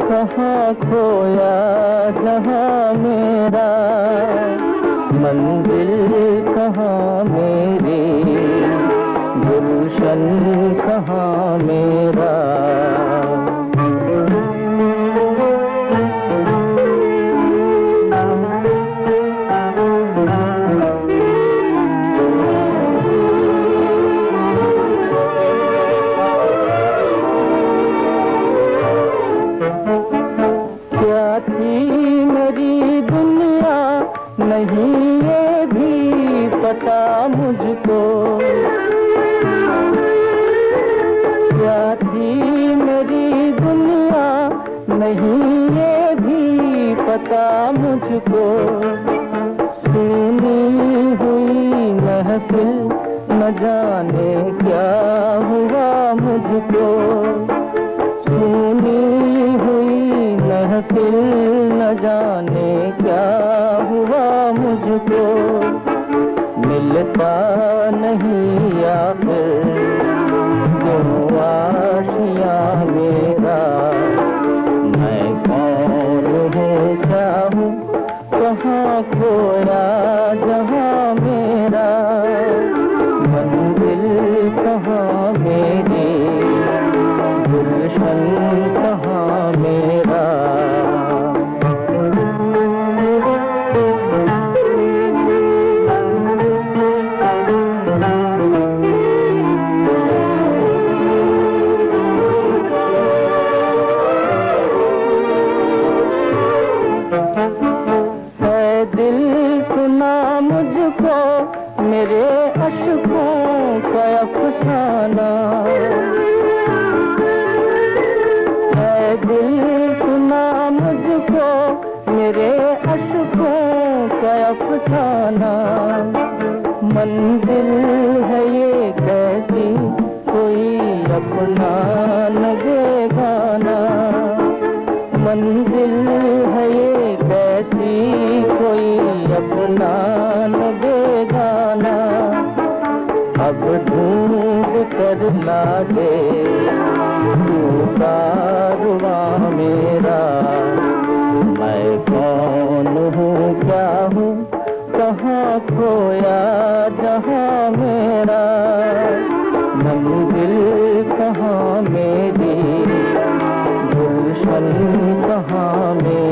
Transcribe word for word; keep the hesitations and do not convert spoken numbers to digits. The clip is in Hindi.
कहाँ खोया जहाँ मेरा, मंजिल कहाँ मेरी, गुलशन कहाँ मेरा। क्या थी मेरी दुनिया नहीं ये भी पता मुझको, क्या थी मेरी दुनिया नहीं ये भी पता मुझको। सुनी हुई महफिल न जाने क्या हुआ मुझको, सुनी हुई महफिल न जाने क्या हुआ मुझको। मिलता नहीं आखिर क्यों आशिया मेरा, मैं कौन हूँ क्या हूँ कहाँ खोया जहाँ मेरा, मंजिल कहाँ मेरी, गुलशन कहाँ मेरा। है दिल सुना मुझको मेरे अश्कों का अफसाना, है दिल सुना मुझको मेरे अश्कों का अफसाना। मंजिल है ये कैसी कोई अपना न बेगाना, मंजिल है ये कैसी कोई अपना न बेगाना। अब ढूंढ कर ला दे तू कारवां मेरा, मैं कौन हूँ क्या हूँ कहाँ खोया जहाँ मेरा, मंजिल कहाँ मेरी, गुलशन कहाँ मेरा।